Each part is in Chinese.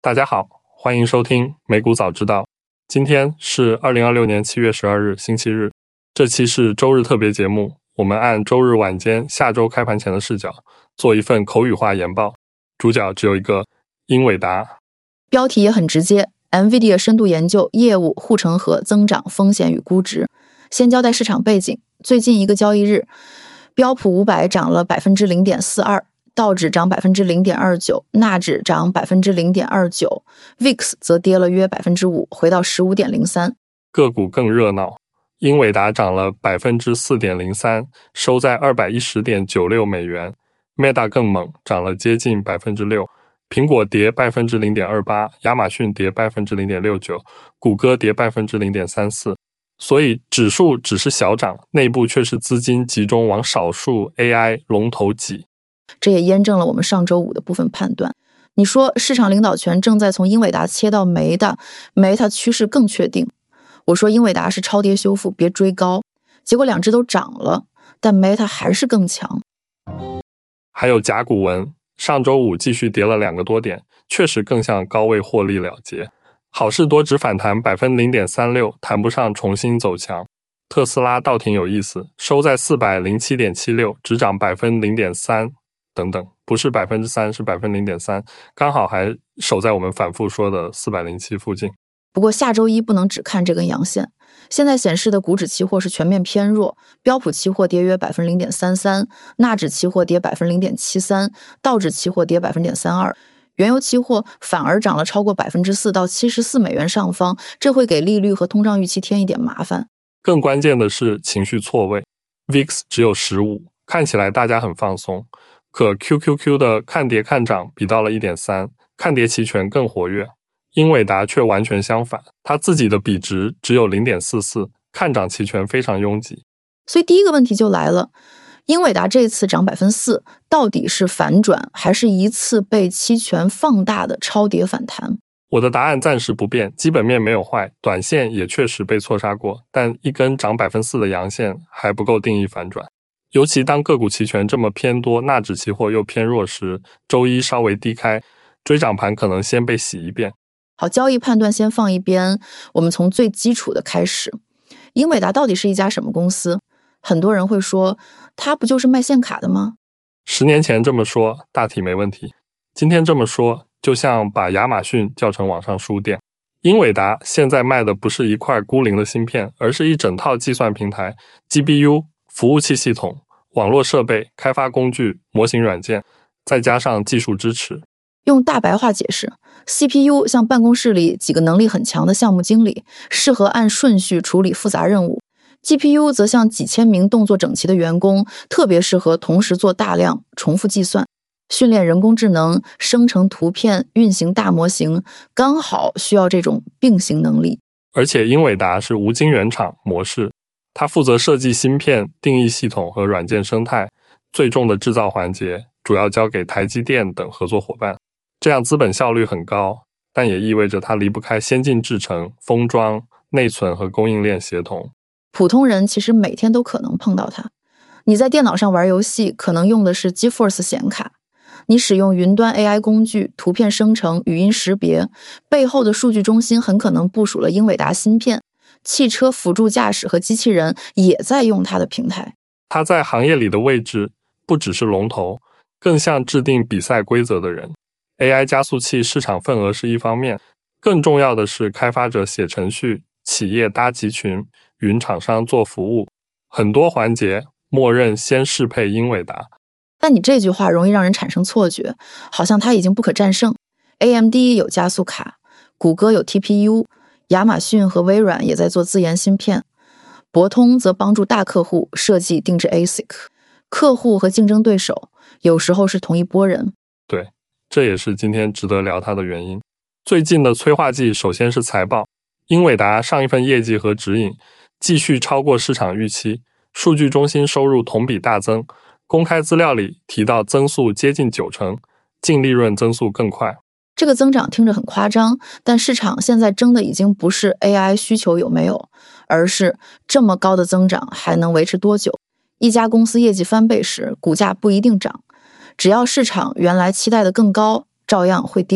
大家好，欢迎收听美股早知道。今天是2026年7月12日星期日，这期是周日特别节目，我们按周日晚间下周开盘前的视角做一份口语化研报，主角只有一个，英伟达。 标题也很直接， NVIDIA 深度研究业务护城河增长风险与估值。先交代市场背景，最近一个交易日，标普500涨了 0.42%，道指涨 0.29%， 纳指涨 0.29%， VIX 则跌了约 5%， 回到 15.03%。 个股更热闹，英伟达涨了 4.03%， 收在 210.96 美元。 Meta 更猛，涨了接近 6%， 苹果跌 0.28%， 亚马逊跌 0.69%， 谷歌跌 0.34%。 所以指数只是小涨，内部却是资金集中往少数 AI 龙头挤。 这也验证了我们上周五的部分判断。你说市场领导权正在从英伟达切到Meta趋势更确定。我说英伟达是超跌修复，别追高。结果两只都涨了，但 Meta 还是更强。 还有甲骨文，上周五继续跌了2个多点，确实更像高位获利了结。好事多只反弹 0.36%， 谈不上重新走强。特斯拉倒挺有意思，收在 407.76， 只涨 0.3%。等等，不是 3%， 是 0.3%， 刚好还守在我们反复说的407附近。 不过下周一不能只看这根阳线，现在显示的股指期货是全面偏弱，标普期货跌约 0.33%， 纳指期货跌 0.73%， 道指期货跌 0.32%， 原油期货反而涨了超过 4% 到74美元上方，这会给利率和通胀预期添一点麻烦。 更关键的是情绪错位， VIX 只有15，看起来大家很放松，可 QQQ 的看跌看涨比到了 1.3， 看跌期权更活跃。英伟达却完全相反，它自己的比值只有 0.44， 看涨期权非常拥挤。 所以第一个问题就来了，英伟达这次涨 4%， 到底是反转还是一次被期权放大的超跌反弹？ 我的答案暂时不变，基本面没有坏，短线也确实被错杀过，但一根涨 4% 的阳线还不够定义反转。尤其当个股期权这么偏多，纳指期货又偏弱时，周一稍微低开，追涨盘可能先被洗一遍。 好，交易判断先放一边，我们从最基础的开始。英伟达到底是一家什么公司？很多人会说，它不就是卖线卡的吗 ？10年前这么说，大体没问题。今天这么说，就像把亚马逊叫成网上书店。英伟达现在卖的不是一块孤零的芯片，而是一整套计算平台、GPU、服务器系统、网络设备、开发工具、模型软件，再加上技术支持。 用大白话解释， CPU 像办公室里几个能力很强的项目经理，适合按顺序处理复杂任务。 GPU 则像几千名动作整齐的员工，特别适合同时做大量重复计算，训练人工智能、生成图片、运行大模型，刚好需要这种并行能力。 而且英伟达是无晶圆厂模式，它负责设计芯片、定义系统和软件生态，最重的制造环节主要交给台积电等合作伙伴。这样资本效率很高，但也意味着它离不开先进制程、封装、内存和供应链协同。 普通人其实每天都可能碰到它。你在电脑上玩游戏，可能用的是 GeForce 显卡，你使用云端 AI 工具、图片生成、语音识别，背后的数据中心很可能部署了英伟达芯片。汽车辅助驾驶和机器人也在用它的平台。 它在行业里的位置不只是龙头，更像制定比赛规则的人。AI 加速器市场份额是一方面，更重要的是开发者写程序、企业搭集群、云厂商做服务，很多环节默认先适配英伟达。 但你这句话容易让人产生错觉，好像它已经不可战胜。 AMD 有加速卡，谷歌有 TPU， 亚马逊和微软也在做自研芯片，博通则帮助大客户设计定制 ASIC。 客户和竞争对手有时候是同一拨人。 对，这也是今天值得聊它的原因。最近的催化剂首先是财报，英伟达上一份业绩和指引继续超过市场预期，数据中心收入同比大增，公开资料里提到增速接近90%，净利润增速更快。 这个增长听着很夸张，但市场现在争的已经不是 AI 需求有没有，而是这么高的增长还能维持多久。一家公司业绩翻倍时，股价不一定涨，只要市场原来期待的更高，照样会跌。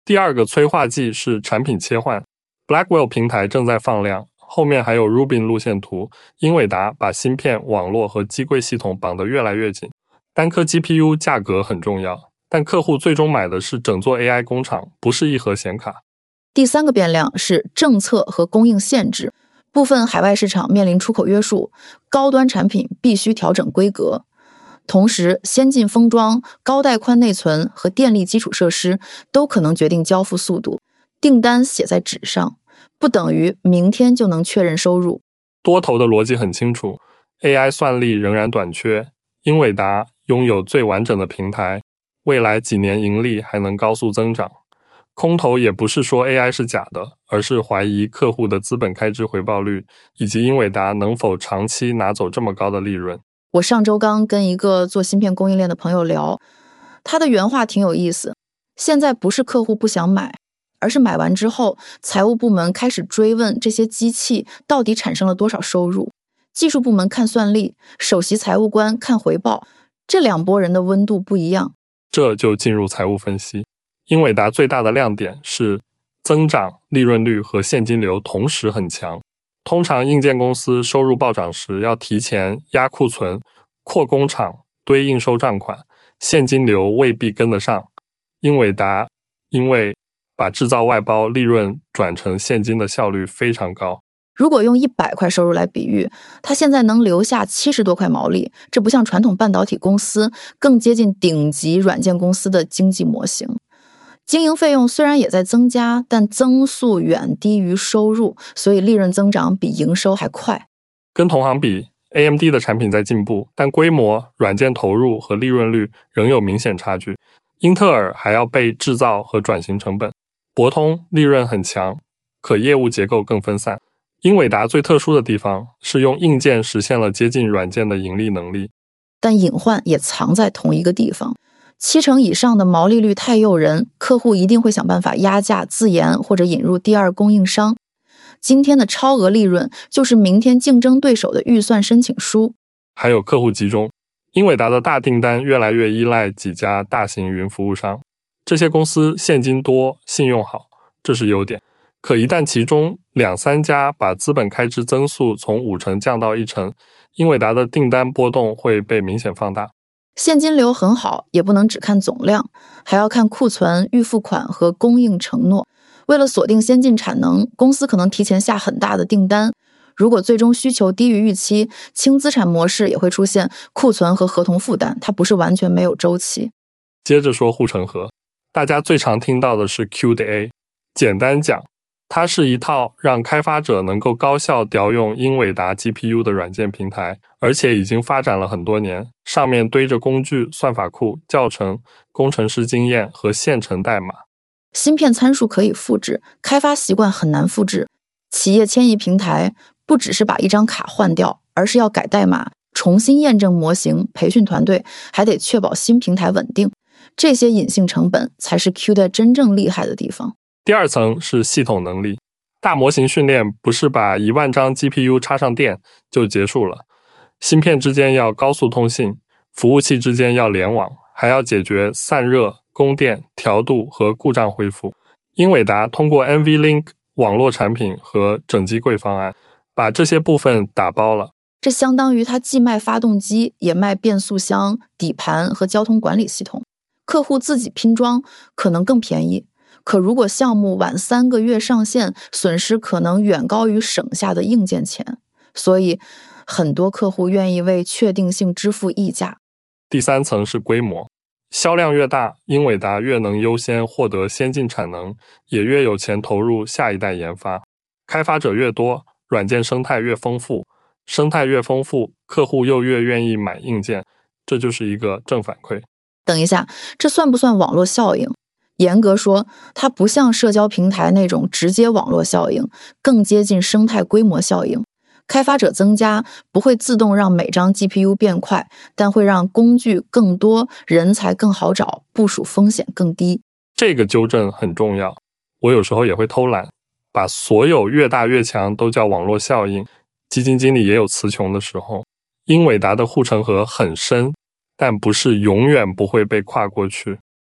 第二个催化剂是产品切换， Blackwell 平台正在放量，后面还有 Rubin 路线图，英伟达把芯片、网络和机柜系统绑得越来越紧。单颗 GPU 价格很重要，但客户最终买的是整座 AI 工厂，不是一盒显卡。 第三个变量是政策和供应限制，部分海外市场面临出口约束，高端产品必须调整规格。同时，先进封装、高带宽内存和电力基础设施都可能决定交付速度。订单写在纸上，不等于明天就能确认收入。 多头的逻辑很清楚， AI 算力仍然短缺，英伟达拥有最完整的平台，未来几年盈利还能高速增长。空头也不是说 AI 是假的，而是怀疑客户的资本开支回报率，以及英伟达能否长期拿走这么高的利润。 我上周刚跟一个做芯片供应链的朋友聊，他的原话挺有意思，现在不是客户不想买，而是买完之后，财务部门开始追问这些机器到底产生了多少收入，技术部门看算力，首席财务官看回报，这两拨人的温度不一样。 这就进入财务分析。英伟达最大的亮点是增长、利润率和现金流同时很强。通常硬件公司收入暴涨时要提前压库存、扩工厂、堆应收账款，现金流未必跟得上。英伟达因为把制造外包利润转成现金的效率非常高。 如果用100块收入来比喻，它现在能留下70多块毛利，这不像传统半导体公司，更接近顶级软件公司的经济模型。经营费用虽然也在增加，但增速远低于收入，所以利润增长比营收还快。 跟同行比， AMD 的产品在进步，但规模、软件投入和利润率仍有明显差距。英特尔还要背制造和转型成本，博通利润很强，可业务结构更分散。英伟达最特殊的地方是用硬件实现了接近软件的盈利能力， 但隐患也藏在同一个地方。70%以上的毛利率太诱人，客户一定会想办法压价自研或者引入第二供应商。今天的超额利润就是明天竞争对手的预算申请书。 还有客户集中，英伟达的大订单越来越依赖几家大型云服务商，这些公司现金多、信用好，这是优点。可一旦其中2-3家把资本开支增速从5%降到1%，英伟达的订单波动会被明显放大。 现金流很好，也不能只看总量，还要看库存、预付款和供应承诺。为了锁定先进产能，公司可能提前下很大的订单。如果最终需求低于预期，轻资产模式也会出现库存和合同负担，它不是完全没有周期。 接着说护城河，大家最常听到的是 QDA， 简单讲，它是一套让开发者能够高效调用英伟达 GPU 的软件平台，而且已经发展了很多年，上面堆着工具、算法库、教程、工程师经验和现成代码。 芯片参数可以复制，开发习惯很难复制。企业迁移平台不只是把一张卡换掉，而是要改代码、重新验证模型，培训团队还得确保新平台稳定。这些隐性成本才是 QDA 真正厉害的地方。 第二层是系统能力，大模型训练不是把1万张 GPU 插上电就结束了，芯片之间要高速通信，服务器之间要联网，还要解决散热、供电、调度和故障恢复。英伟达通过 NVLink 网络产品和整机柜方案，把这些部分打包了。 这相当于它既卖发动机，也卖变速箱、底盘和交通管理系统。客户自己拼装可能更便宜，可如果项目晚3个月上线，损失可能远高于省下的硬件钱。所以很多客户愿意为确定性支付溢价。 第三层是规模，销量越大，英伟达越能优先获得先进产能，也越有钱投入下一代研发。开发者越多，软件生态越丰富，生态越丰富，客户又越愿意买硬件，这就是一个正反馈。 等一下，这算不算网络效应？严格说，它不像社交平台那种直接网络效应，更接近生态规模效应。开发者增加不会自动让每张 GPU 变快，但会让工具更多，人才更好找，部署风险更低。 这个纠正很重要。我有时候也会偷懒，把所有越大越强都叫网络效应。基金经理也有词穷的时候。英伟达的护城河很深，但不是永远不会被跨过去。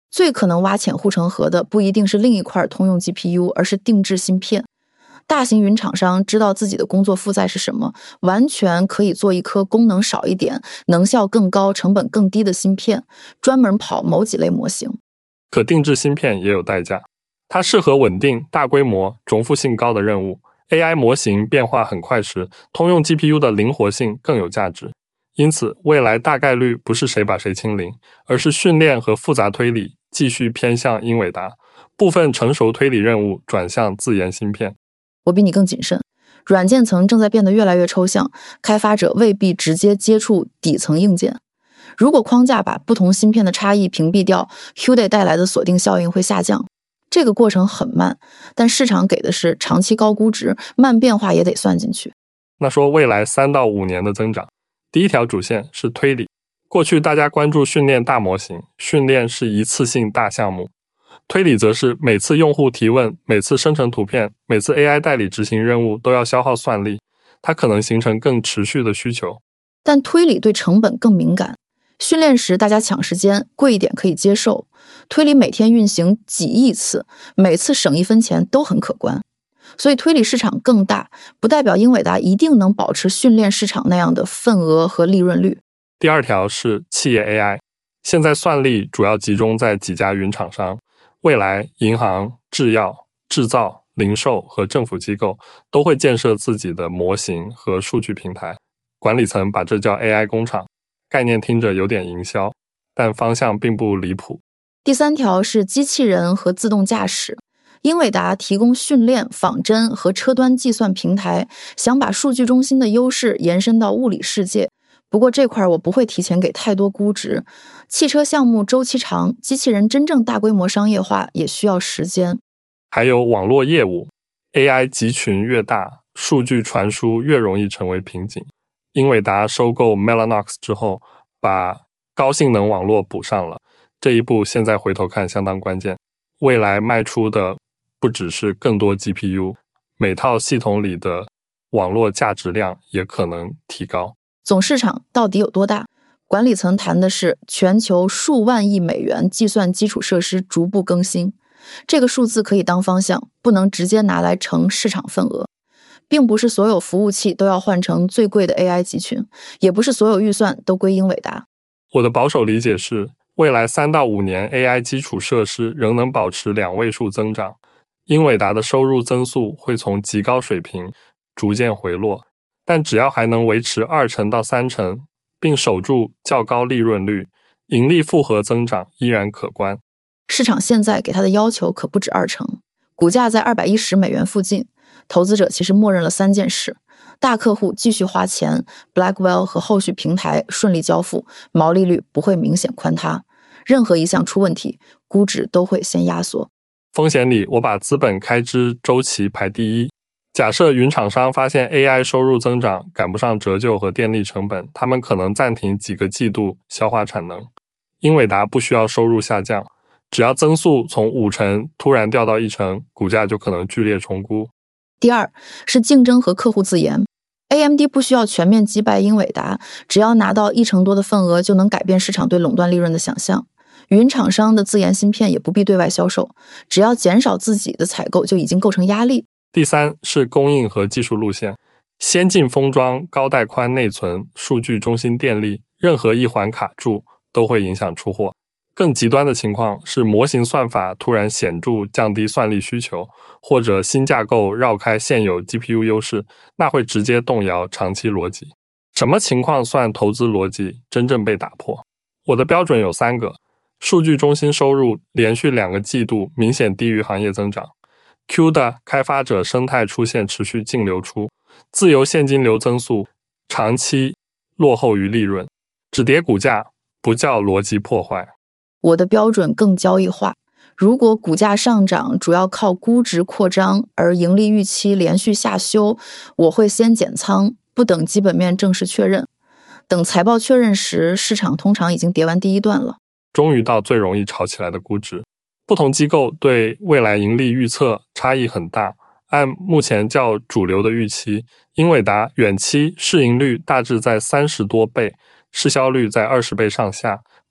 最可能挖潜护城河的不一定是另一块通用 GPU， 而是定制芯片。大型云厂商知道自己的工作负载是什么，完全可以做一颗功能少一点、能效更高、成本更低的芯片，专门跑某几类模型。 可定制芯片也有代价，它适合稳定、大规模、重复性高的任务。AI 模型变化很快时，通用 GPU 的灵活性更有价值。因此，未来大概率不是谁把谁清零，而是训练和复杂推理继续偏向英伟达，部分成熟推理任务转向自研芯片。 我比你更谨慎，软件层正在变得越来越抽象，开发者未必直接接触底层硬件。如果框架把不同芯片的差异屏蔽掉， Q-Day 带来的锁定效应会下降。这个过程很慢，但市场给的是长期高估值，慢变化也得算进去。 那说未来3到5年的增长，第一条主线是推理。过去大家关注训练大模型，训练是一次性大项目，推理则是每次用户提问、每次生成图片、每次 AI 代理执行任务都要消耗算力，它可能形成更持续的需求。 但推理对成本更敏感，训练时大家抢时间，贵一点可以接受。推理每天运行几亿次，每次省1分钱都很可观。所以推理市场更大，不代表英伟达一定能保持训练市场那样的份额和利润率。 第二条是企业 AI， 现在算力主要集中在几家云厂商，未来银行、制药、制造、零售和政府机构都会建设自己的模型和数据平台。管理层把这叫 AI 工厂，概念听着有点营销，但方向并不离谱。 第三条是机器人和自动驾驶。英伟达提供训练、仿真和车端计算平台，想把数据中心的优势延伸到物理世界。不过这块我不会提前给太多估值，汽车项目周期长，机器人真正大规模商业化也需要时间。 还有网络业务 ，AI 集群越大，数据传输越容易成为瓶颈。英伟达收购 Mellanox 之后，把高性能网络补上了，这一步现在回头看相当关键。未来卖出的不只是更多 GPU， 每套系统里的网络价值量也可能提高。 总市场到底有多大？管理层谈的是全球数万亿美元计算基础设施逐步更新，这个数字可以当方向，不能直接拿来乘市场份额。并不是所有服务器都要换成最贵的 AI 集群，也不是所有预算都归英伟达。 我的保守理解是，未来3到5年 AI 基础设施仍能保持2位数增长，英伟达的收入增速会从极高水平逐渐回落，但只要还能维持2成到3成，并守住较高利润率，盈利复合增长依然可观。 市场现在给它的要求可不止2成，股价在210美元附近，投资者其实默认了3件事：大客户继续花钱， Blackwell 和后续平台顺利交付，毛利率不会明显宽塌。任何一项出问题，估值都会先压缩。 风险里，我把资本开支周期排第一。假设云厂商发现 AI 收入增长赶不上折旧和电力成本，他们可能暂停几个季度消化产能。英伟达不需要收入下降，只要增速从5成突然掉到1成，股价就可能剧烈重估。 第二是竞争和客户自研。AMD 不需要全面击败英伟达，只要拿到1成多的份额，就能改变市场对垄断利润的想象。云厂商的自研芯片也不必对外销售，只要减少自己的采购就已经构成压力。 第三是供应和技术路线，先进封装、高带宽内存、数据中心电力，任何一环卡住都会影响出货。更极端的情况是模型算法突然显著降低算力需求，或者新架构绕开现有 GPU 优势，那会直接动摇长期逻辑。什么情况算投资逻辑真正被打破？我的标准有3个：数据中心收入连续2个季度明显低于行业增长， Q 的开发者生态出现持续净流出，自由现金流增速长期落后于利润，止跌股价不叫逻辑破坏。 我的标准更交易化，如果股价上涨主要靠估值扩张，而盈利预期连续下修，我会先减仓，不等基本面正式确认。等财报确认时，市场通常已经跌完第一段了。 终于到最容易炒起来的估值。不同机构对未来盈利预测差异很大，按目前较主流的预期，英伟达远期市盈率大致在30多倍，市销率在20倍上下，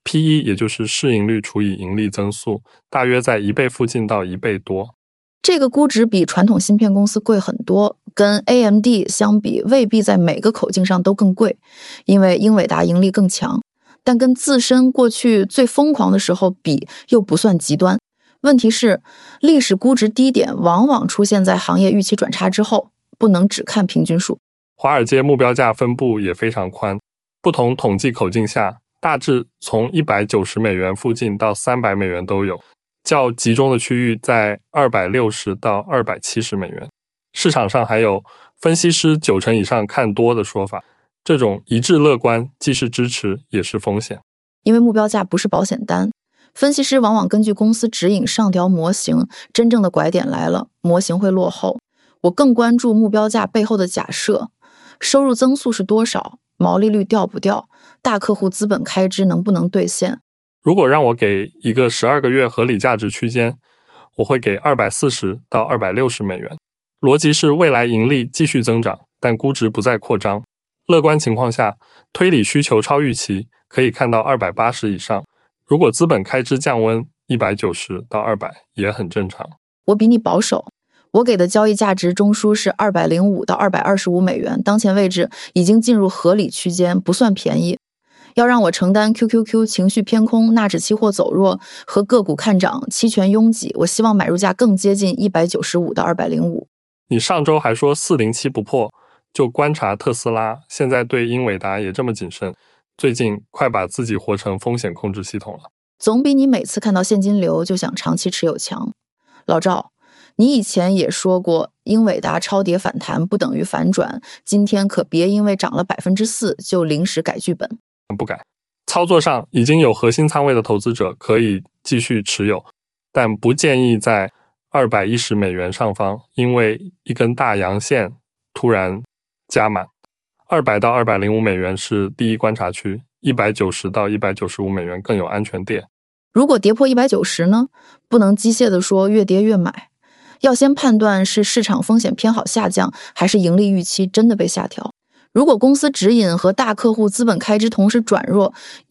，PE 也就是市盈率除以盈利增速，大约在1倍附近到1倍多。 这个估值比传统芯片公司贵很多，跟 AMD 相比未必在每个口径上都更贵，因为英伟达盈利更强，但跟自身过去最疯狂的时候比又不算极端。问题是，历史估值低点往往出现在行业预期转差之后，不能只看平均数。 华尔街目标价分布也非常宽，不同统计口径下，大致从190美元附近到300美元都有，较集中的区域在260到270美元。市场上还有分析师90%以上看多的说法，这种一致乐观既是支持也是风险。 因为目标价不是保险单，分析师往往根据公司指引上调模型，真正的拐点来了，模型会落后。我更关注目标价背后的假设，收入增速是多少，毛利率掉不掉，大客户资本开支能不能兑现。 如果让我给一个12个月合理价值区间，我会给240到260美元。逻辑是未来盈利继续增长，但估值不再扩张。乐观情况下，推理需求超预期，可以看到280以上。如果资本开支降温，190到200也很正常。 我比你保守，我给的交易价值中枢是205到225美元，当前位置已经进入合理区间，不算便宜。要让我承担 QQQ 情绪偏空、纳指期货走弱和个股看涨、期权拥挤，我希望买入价更接近195到205。 你上周还说407不破，就观察特斯拉，现在对英伟达也这么谨慎，最近快把自己活成风险控制系统了。 总比你每次看到现金流就想长期持有强。老赵，你以前也说过，英伟达超跌反弹不等于反转，今天可别因为涨了 4% 就临时改剧本。 不改，操作上已经有核心仓位的投资者可以继续持有，但不建议在210美元上方，因为一根大阳线突然加满。200到205美元是第一观察区，190到195美元更有安全垫。 如果跌破190呢？不能机械地说越跌越买，要先判断是市场风险偏好下降，还是盈利预期真的被下调。如果公司指引和大客户资本开支同时转弱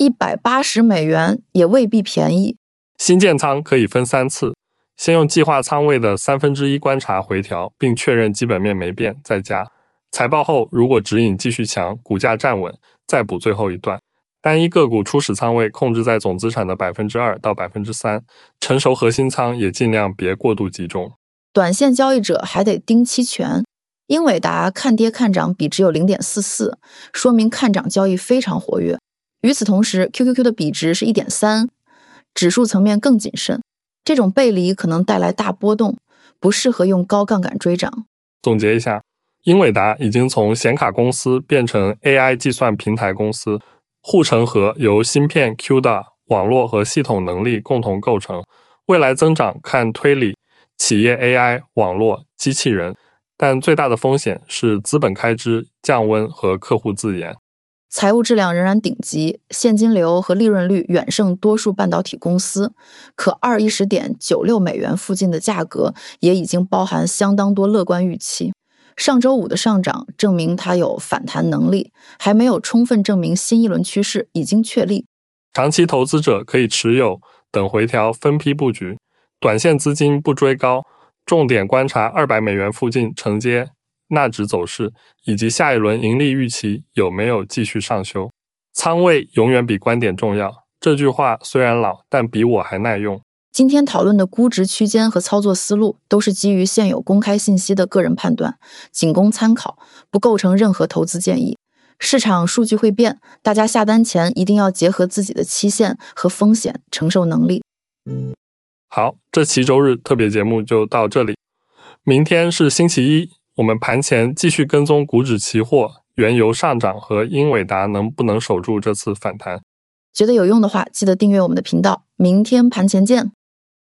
，180美元也未必便宜。 新建仓可以分3次，先用计划仓位的1/3观察回调，并确认基本面没变，再加。财报后，如果指引继续强，股价站稳，再补最后一段。单一个股初始仓位控制在总资产的 2% 到 3%， 成熟核心仓也尽量别过度集中。 短线交易者还得盯期权。英伟达看跌看涨比只有 0.44， 说明看涨交易非常活跃。与此同时 QQQ 的比值是 1.3， 指数层面更谨慎，这种背离可能带来大波动，不适合用高杠杆追涨。 总结一下，英伟达已经从显卡公司变成 AI 计算平台公司，护城河由芯片、CUDA、网络和系统能力共同构成，未来增长看推理、企业 AI、网络、机器人，但最大的风险是资本开支降温和客户自研。 财务质量仍然顶级，现金流和利润率远胜多数半导体公司，可210.96美元附近的价格也已经包含相当多乐观预期。上周五的上涨证明它有反弹能力，还没有充分证明新一轮趋势已经确立。 长期投资者可以持有，等回调分批布局，短线资金不追高，重点观察200美元附近承接纳指走势，以及下一轮盈利预期有没有继续上修。仓位永远比观点重要，这句话虽然老，但比我还耐用。 今天讨论的估值区间和操作思路都是基于现有公开信息的个人判断，仅供参考，不构成任何投资建议。市场数据会变，大家下单前一定要结合自己的期限和风险承受能力。 好，这期周日特别节目就到这里。明天是星期一，我们盘前继续跟踪股指期货、原油上涨和英伟达能不能守住这次反弹。 觉得有用的话，记得订阅我们的频道。明天盘前见。